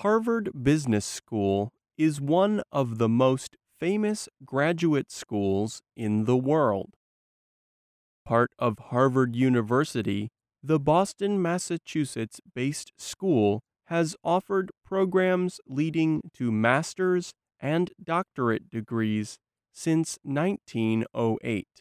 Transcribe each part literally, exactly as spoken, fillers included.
Harvard Business School is one of the most famous graduate schools in the world. Part of Harvard University, the Boston, Massachusetts-based school has offered programs leading to master's and doctorate degrees since nineteen oh eight.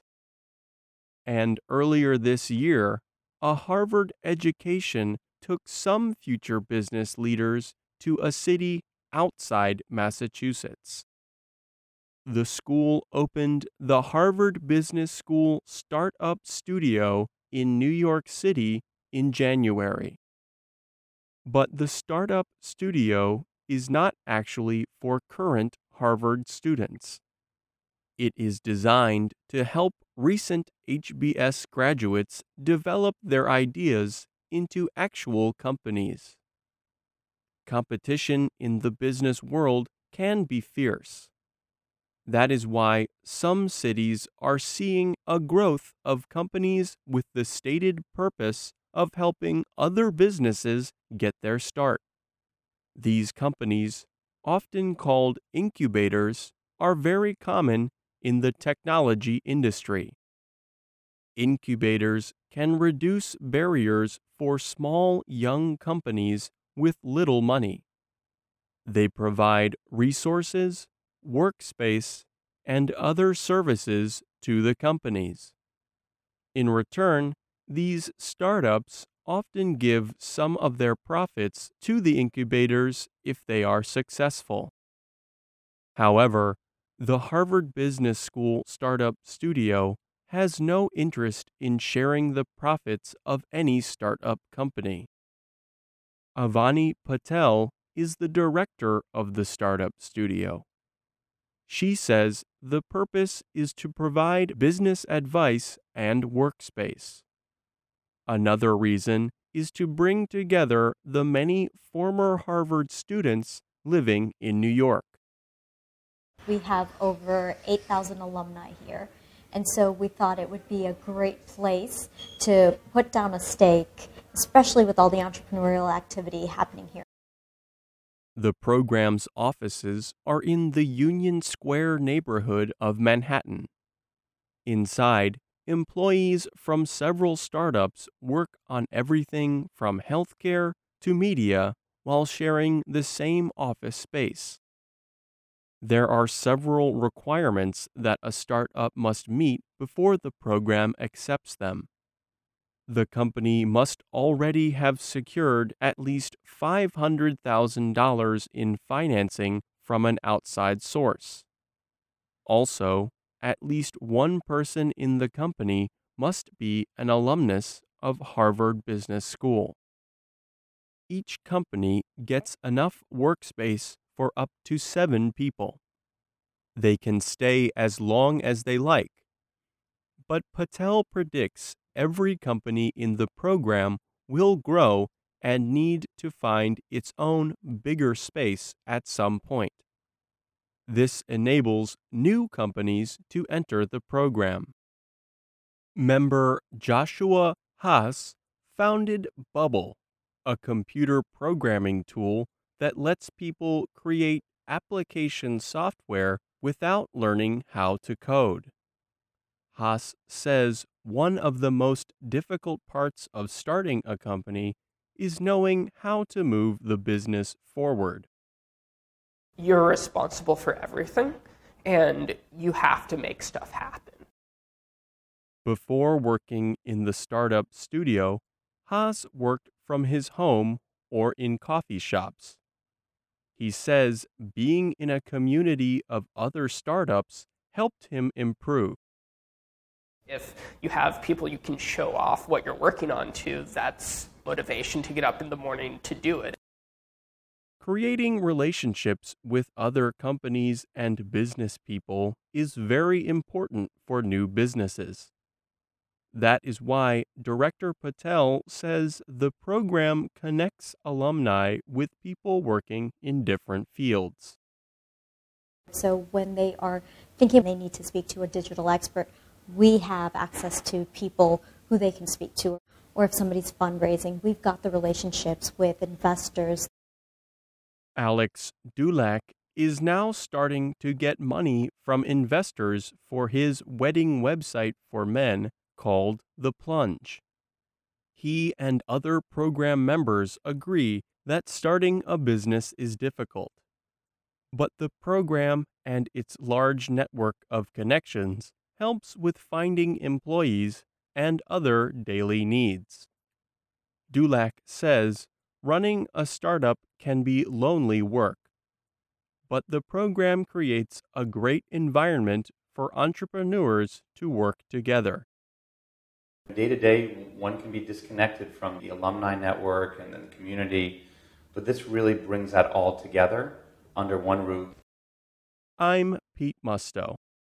And earlier this year, a Harvard education took some future business leaders to a city outside Massachusetts. The school opened the Harvard Business School Startup Studio in New York City in January. But the Startup Studio is not actually for current Harvard students. It is designed to help recent H B S graduates develop their ideas into actual companies. Competition in the business world can be fierce. That is why some cities are seeing a growth of companies with the stated purpose of helping other businesses get their start. These companies, often called incubators, are very common in the technology industry. Incubators can reduce barriers for small, young companies with little money. They provide resources, workspace, and other services to the companies. In return, these startups often give some of their profits to the incubators if they are successful. However, the Harvard Business School Startup Studio has no interest in sharing the profits of any startup company. Avani Patel is the director of the Startup Studio. She says the purpose is to provide business advice and workspace. Another reason is to bring together the many former Harvard students living in New York. We have over eight thousand alumni here, and so we thought it would be a great place to put down a stake, especially with all the entrepreneurial activity happening here. The program's offices are in the Union Square neighborhood of Manhattan. Inside, employees from several startups work on everything from healthcare to media while sharing the same office space. There are several requirements that a startup must meet before the program accepts them. The company must already have secured at least five hundred thousand dollars in financing from an outside source. Also, at least one person in the company must be an alumnus of Harvard Business School. Each company gets enough workspace for up to seven people. They can stay as long as they like. But Patel predicts every company in the program will grow and need to find its own bigger space at some point. This enables new companies to enter the program. Member Joshua Haas founded Bubble, a computer programming tool that lets people create application software without learning how to code. Haas says one of the most difficult parts of starting a company is knowing how to move the business forward. You're responsible for everything, and you have to make stuff happen. Before working in the startup studio, Haas worked from his home or in coffee shops. He says being in a community of other startups helped him improve. If you have people you can show off what you're working on to, that's motivation to get up in the morning to do it. Creating relationships with other companies and business people is very important for new businesses. That is why Director Patel says the program connects alumni with people working in different fields. So when they are thinking they need to speak to a digital expert, we have access to people who they can speak to. Or if somebody's fundraising, we've got the relationships with investors. Alex Dulac is now starting to get money from investors for his wedding website for men called The Plunge. He and other program members agree that starting a business is difficult, but the program and its large network of connections helps with finding employees and other daily needs. Dulac says running a startup can be lonely work, but the program creates a great environment for entrepreneurs to work together. Day to day, one can be disconnected from the alumni network and the community, but this really brings that all together under one roof. I'm Pete Musto.